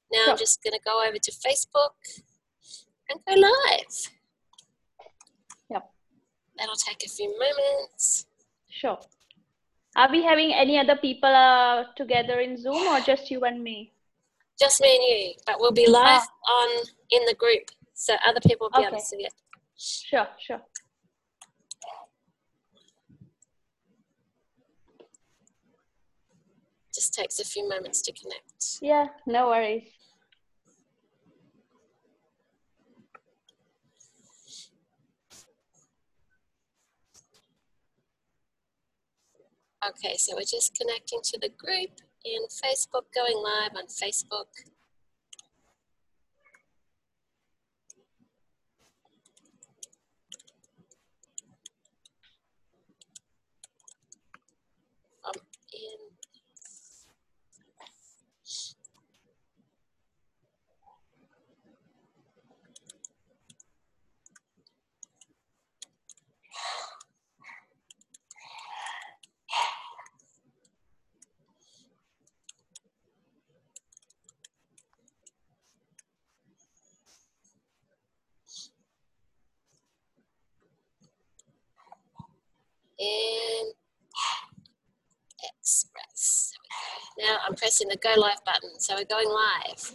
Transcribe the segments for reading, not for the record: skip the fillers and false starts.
Now Sure. I'm just going to go over to Facebook and go live. Yep. That'll take a few moments. Sure. Are we having any other people together in Zoom or just you and me? Just me and you, but we'll be live in the group, so other people will be able to see it. Sure, sure. Just takes a few moments to connect. Yeah, no worries. Okay, so we're just connecting to the group in Facebook, going live on Facebook. In Express. There we go. Now I'm pressing the go live button, so we're going live.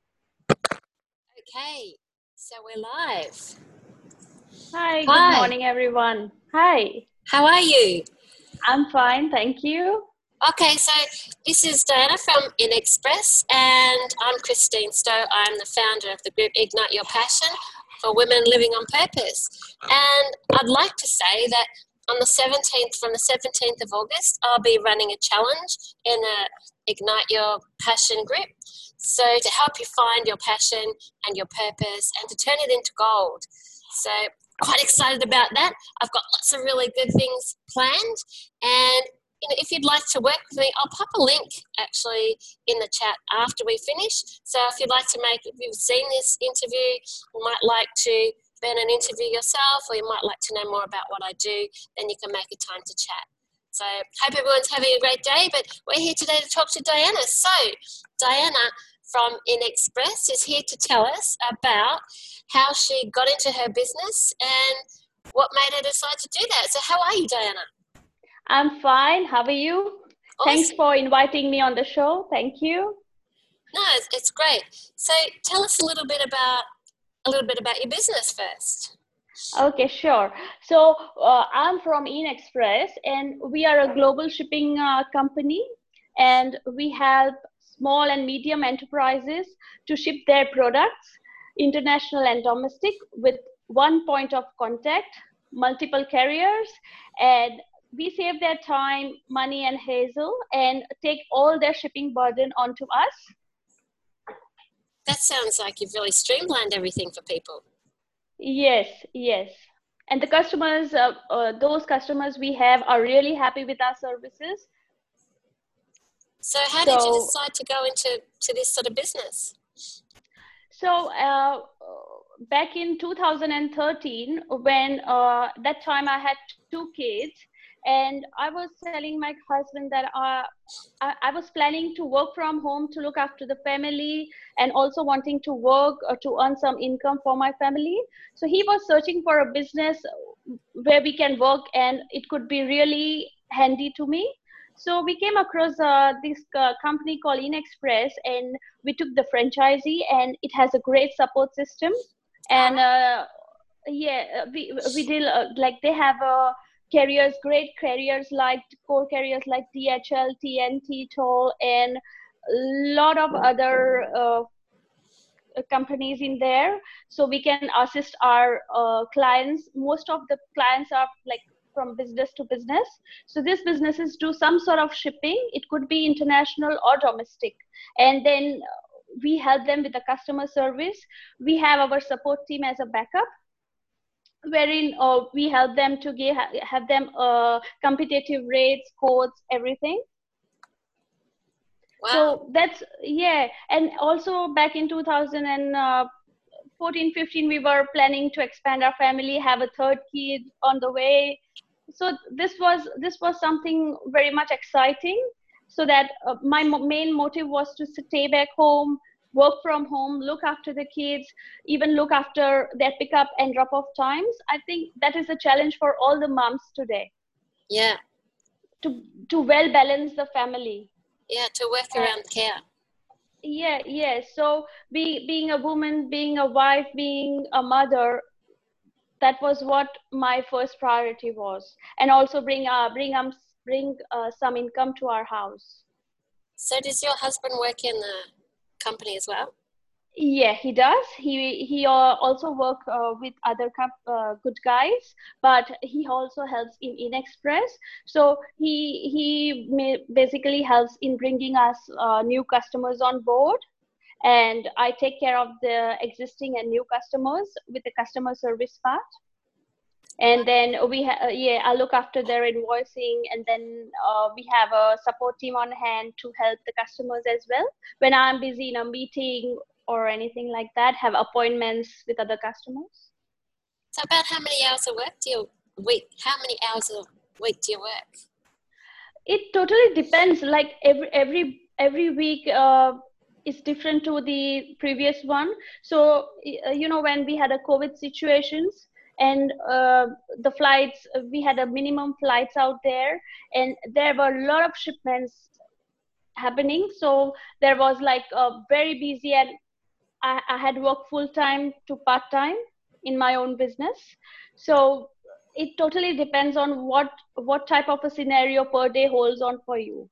Okay, so we're live. Hi, good morning, everyone. Hi. How are you? I'm fine, thank you. Okay, so this is Diana from InExpress, and I'm Christine Stowe. I'm the founder of the group Ignite Your Passion for Women Living on Purpose. And I'd like to say that on the 17th, from the 17th of August, I'll be running a challenge in a Ignite Your Passion group. So to help you find your passion and your purpose and to turn it into gold. So quite excited about that. I've got lots of really good things planned, and if you'd like to work with me, I'll pop a link actually in the chat after we finish. So if you'd like to if you've seen this interview, you might like to ban an interview yourself, or you might like to know more about what I do, then you can make a time to chat. So hope everyone's having a great day, but we're here today to talk to Diana. So Diana from InExpress is here to tell us about how she got into her business and what made her decide to do that. So how are you, Diana? I'm fine. How are you? Awesome. Thanks for inviting me on the show. Thank you. No, it's great. So tell us a little bit about your business first. Okay, sure. So I'm from InExpress, and we are a global shipping company, and we help small and medium enterprises to ship their products, international and domestic, with one point of contact, multiple carriers, and we save their time, money, and hassle, and take all their shipping burden onto us. That sounds like you've really streamlined everything for people. Yes, yes. And the customers, those customers we have are really happy with our services. So how did you decide to go into this sort of business? So back in 2013, when that time I had 2 kids, and I was telling my husband that I was planning to work from home to look after the family, and also wanting to work to earn some income for my family. So he was searching for a business where we can work and it could be really handy to me. So we came across this company called InExpress, and we took the franchisee, and it has a great support system. And yeah, we did like they have carriers, great carriers like core carriers like DHL, TNT, Toll, and a lot of other companies in there. So we can assist our clients. Most of the clients are like from business to business. So these businesses do some sort of shipping. It could be international or domestic. And then we help them with the customer service. We have our support team as a backup, wherein we help them to have them competitive rates, codes, everything. Wow. So that's, yeah. And also back in 2014, 15, we were planning to expand our family, have a third kid on the way. So this was something very much exciting. So that my main motive was to stay back home, work from home, look after the kids, even look after their pickup and drop off times. I think that is a challenge for all the moms today. Yeah. To well balance the family. Yeah, to work around care. Yeah. So being a woman, being a wife, being a mother, that was what my first priority was, and also bring some income to our house. So does your husband work in the company as well? Yeah, he does. He also work with other good guys, but he also helps in Inexpress. So he basically helps in bringing us new customers on board, and I take care of the existing and new customers with the customer service part. And then I look after their invoicing, and then we have a support team on hand to help the customers as well when I'm busy in a meeting or anything like that, have appointments with other customers. So about how many hours a week do you work? It totally depends. Like every week is different to the previous one. So when we had a COVID situations, and the flights, we had a minimum flights out there, and there were a lot of shipments happening. So there was like very busy, and I had worked full time to part time in my own business. So it totally depends on what type of a scenario per day holds on for you.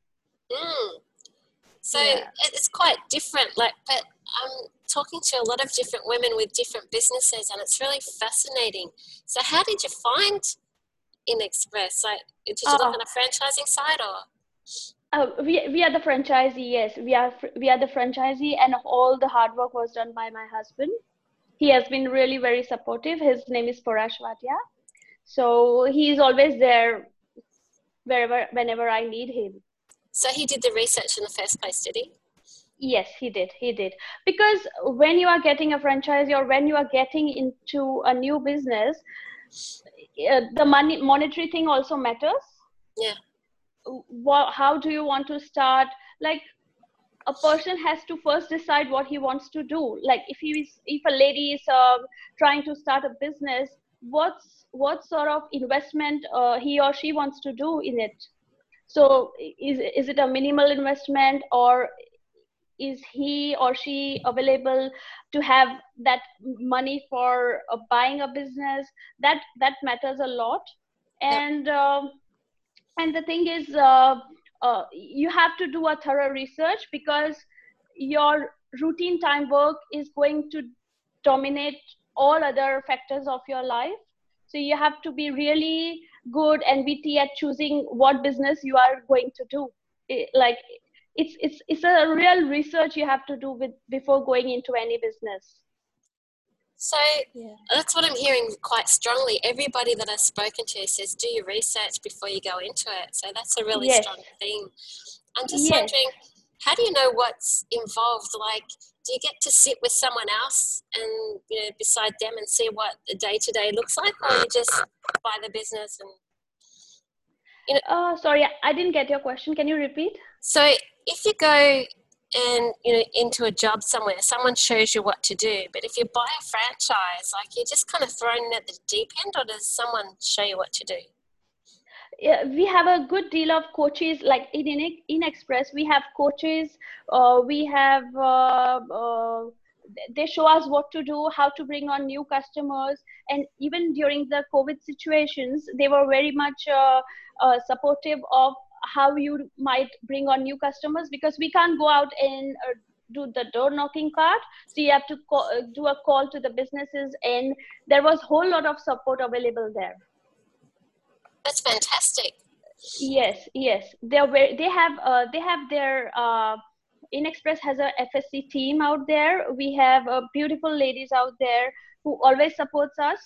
So it's quite different. But I'm talking to a lot of different women with different businesses, and it's really fascinating. So how did you find Inexpress? Like, did you look on a franchising side or? We are the franchisee. Yes, we are the franchisee, and all the hard work was done by my husband. He has been really very supportive. His name is Parash Vatia. So he is always there whenever I need him. So he did the research in the first place, did he? Yes, he did. Because when you are getting a franchise, or when you are getting into a new business, the monetary thing also matters. Yeah. How do you want to start? Like, a person has to first decide what he wants to do. Like if a lady is trying to start a business, what sort of investment he or she wants to do in it. So is it a minimal investment, or is he or she available to have that money for buying a business? That matters a lot. And the thing is, you have to do a thorough research, because your routine time work is going to dominate all other factors of your life. So you have to be really good and witty at choosing what business you are going to do. It's a real research you have to do before going into any business. So that's what I'm hearing quite strongly. Everybody that I've spoken to says do your research before you go into it. So that's a really strong thing. I'm just wondering, how do you know what's involved? Like, do you get to sit with someone else and, beside them and see what the day-to-day looks like, or you just buy the business and, Sorry, I didn't get your question. Can you repeat? So if you go and, into a job somewhere, someone shows you what to do. But if you buy a franchise, like, you're just kind of thrown in at the deep end, or does someone show you what to do? Yeah, we have a good deal of coaches. Like in Inexpress, we have coaches. We have they show us what to do, how to bring on new customers, and even during the COVID situations, they were very much supportive of how you might bring on new customers, because we can't go out and do the door knocking part. So you have to do a call to the businesses, and there was a whole lot of support available there. That's fantastic. Yes. They have their Inexpress has a FSC team out there. We have beautiful ladies out there who always supports us.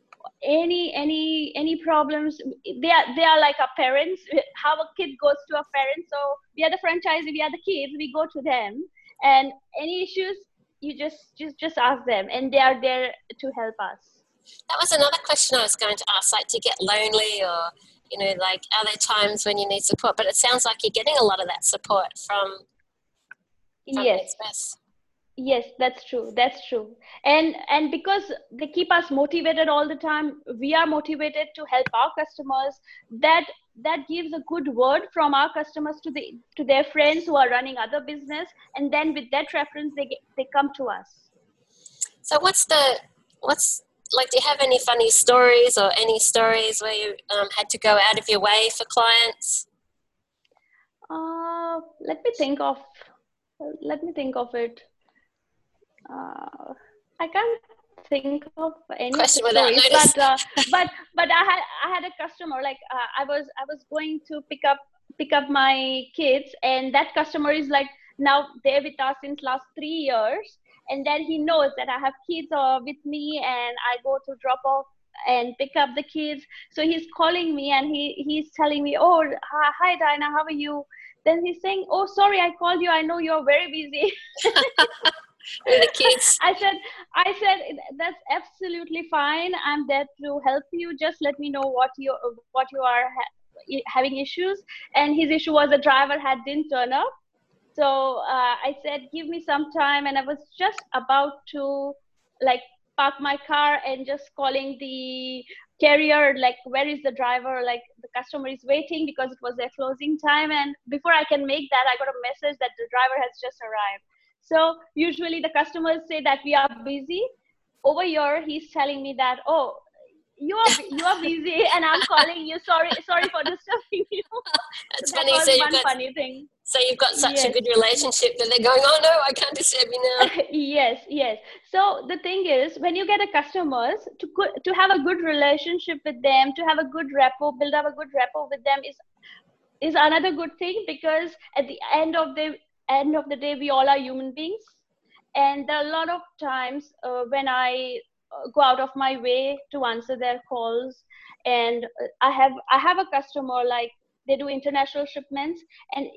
Any problems, they are like our parents. How a kid goes to a parent, so we are the franchisee, we are the kids, we go to them, and any issues, you just ask them, and they are there to help us. That was another question I was going to ask, like, do you get lonely, or like, are there times when you need support? But it sounds like you're getting a lot of that support from Yes. Express. Yes, that's true. That's true. And because they keep us motivated all the time, we are motivated to help our customers. That that gives a good word from our customers to their friends who are running other business, and then with that reference, they come to us. So what's like? Do you have any funny stories or any stories where you had to go out of your way for clients? Let me think of it. I can't think of any of the Question without stories, notice. but I had a customer, like I was going to pick up my kids, and that customer is like now there with us since last 3 years, and then he knows that I have kids with me, and I go to drop off and pick up the kids. So he's calling me, and he's telling me, oh, hi Diana, how are you? Then he's saying, oh, sorry, I called you, I know you're very busy. With the kids. I said that's absolutely fine. I'm there to help you. Just let me know what you are having issues. And his issue was the driver didn't turn up. So I said, give me some time, and I was just about to like park my car and just calling the carrier, like, where is the driver? Like, the customer is waiting because it was their closing time. And before I can make that, I got a message that the driver has just arrived. So usually the customers say that we are busy. Over here, he's telling me that, oh, you are busy, and I'm calling you. Sorry for disturbing you. That's So that funny. was one funny thing. So you've got such a Yes. good relationship that they're going, oh no, I can't disturb you now. Yes. So the thing is, when you get a customers, to have a good relationship with them, to have a good rapport, build up a good rapport with them is another good thing, because at the end of the day, we all are human beings. And there are a lot of times when I go out of my way to answer their calls, and I have a customer, like, they do international shipments, and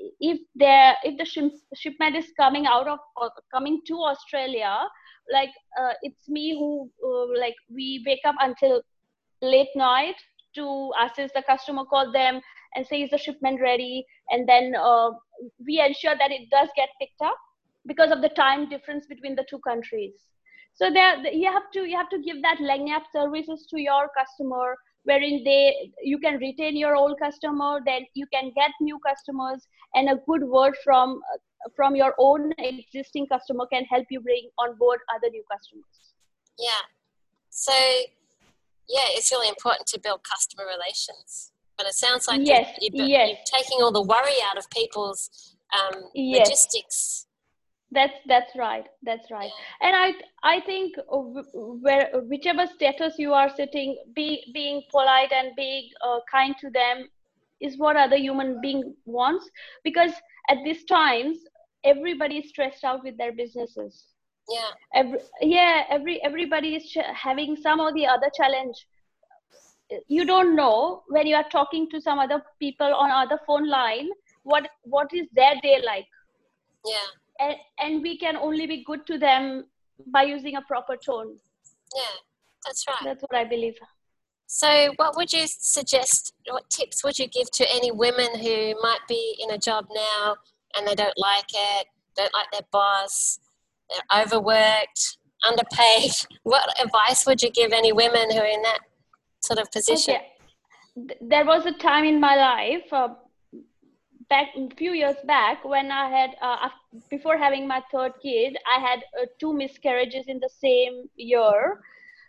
if the shipment is coming out of or coming to Australia, like, it's me who like, we wake up until late night to assist the customer, call them and say, is the shipment ready? And then we ensure that it does get picked up, because of the time difference between the two countries. So there you have to give that lanyard services to your customer, wherein you can retain your old customer, then you can get new customers, and a good word from your own existing customer can help you bring on board other new customers. Yeah. So, yeah, it's really important to build customer relations. But it sounds like Yes, you're taking all the worry out of people's yes. logistics. That's right. That's right. And I think whichever status you are sitting, being polite and being kind to them is what other human being wants, because at these times everybody is stressed out with their businesses. Yeah. Everybody is having some or the other challenge. You don't know, when you are talking to some other people on other phone line, what is their day like. Yeah. And we can only be good to them by using a proper tone. Yeah, that's right. That's what I believe. So what would you suggest, what tips would you give to any women who might be in a job now and they don't like it, don't like their boss, they're overworked, underpaid? What advice would you give any women who are in that sort of position? Okay. There was a time in my life, back a few years back, when I had before having my third kid, I had 2 miscarriages in the same year.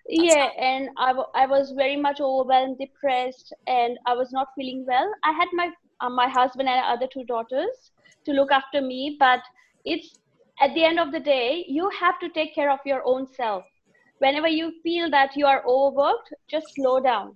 And I was very much overwhelmed, depressed, and I was not feeling well. I had my husband and other 2 daughters to look after me, but it's at the end of the day, you have to take care of your own self. Whenever you feel that you are overworked, just slow down.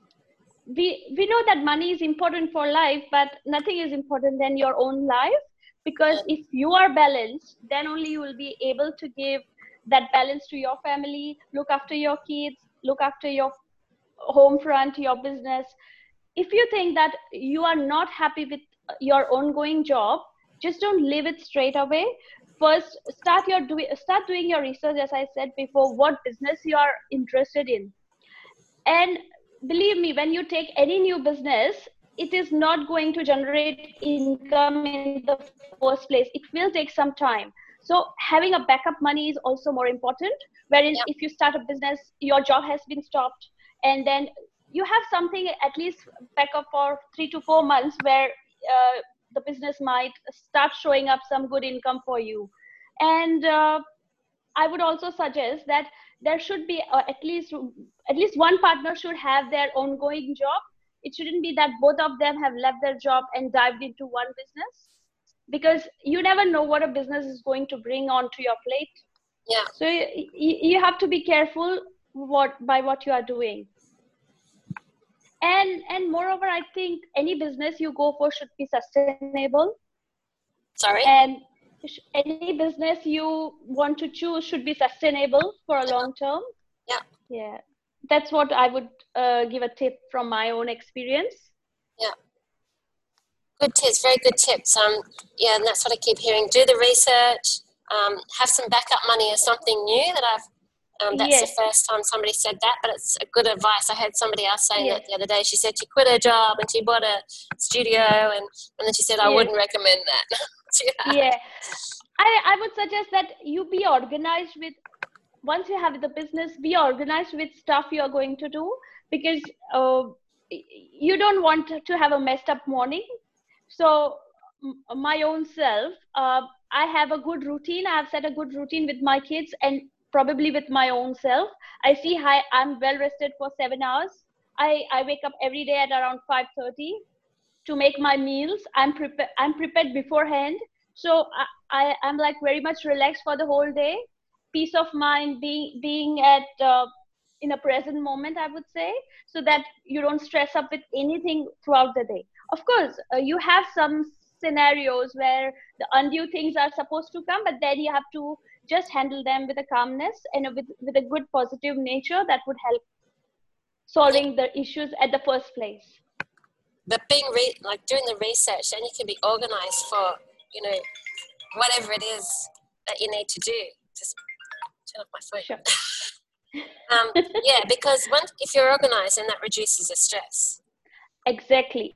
We know that money is important for life, but nothing is important than your own life, because if you are balanced, then only you will be able to give that balance to your family, look after your kids, look after your home front, your business. If you think that you are not happy with your ongoing job, just don't leave it straight away. First, start doing your research, as I said before, what business you are interested in. And believe me, when you take any new business, it is not going to generate income in the first place. It will take some time. So having a backup money is also more important. Wherein if you start a business, your job has been stopped, and then you have something at least backup for 3 to 4 months where the business might start showing up some good income for you. And I would also suggest that there should be at least one partner should have their ongoing job. It shouldn't be that both of them have left their job and dived into one business, because you never know what a business is going to bring onto your plate. Yeah. So you have to be careful by what you are doing. And moreover, I think any business you go for should be sustainable. Sorry? And any business you want to choose should be sustainable for a long term. Yeah, that's what I would give a tip from my own experience. Yeah, good tips, very good tips. Yeah, and that's what I keep hearing. Do the research. Have some backup money is something new that I've that's the first time somebody said that, but it's a good advice. I heard somebody else saying that the other day. She said she quit her job and she bought a studio, and then she said, I wouldn't recommend that. I would suggest that you be organized with, once you have the business, be organized with stuff you're going to do, because you don't want to have a messed up morning. So my own self, I have a good routine. I have set a good routine with my kids and probably with my own self. I see I'm well rested for 7 hours. I wake up every day at around 5:30 to make my meals. I'm prepared beforehand. So I'm like very much relaxed for the whole day. Peace of mind, being at in a present moment, I would say, so that you don't stress up with anything throughout the day. Of course, you have some scenarios where the undue things are supposed to come, but then you have to just handle them with a calmness and with a good positive nature that would help solving the issues at the first place. But being doing the research, then you can be organized for, whatever it is that you need to do. Just turn off my phone. Sure. Yeah, because if you're organized, then that reduces the stress. Exactly.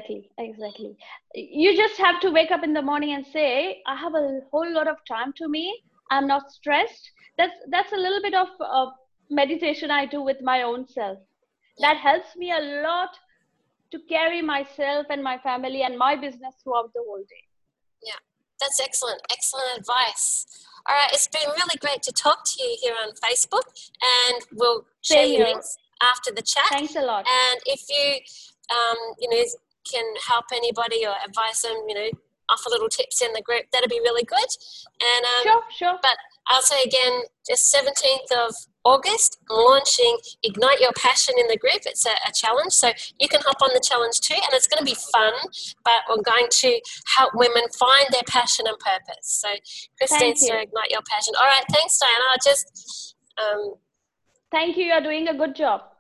You just have to wake up in the morning and say, I have a whole lot of time to me. I'm not stressed. That's a little bit of meditation I do with my own self. That helps me a lot to carry myself and my family and my business throughout the whole day. Yeah, that's excellent advice. All right, it's been really great to talk to you here on Facebook, and we'll share your links after the chat. Thanks a lot. And if you, can help anybody or advise them, offer little tips in the group, that'd be really good. And sure. But I'll say again, just 17th of August, I'm launching Ignite Your Passion in the group. It's a challenge, so you can hop on the challenge too, and it's going to be fun, but we're going to help women find their passion and purpose. So Christine, so Ignite Your Passion. All right, thanks, Diana. Thank you. You're doing a good job.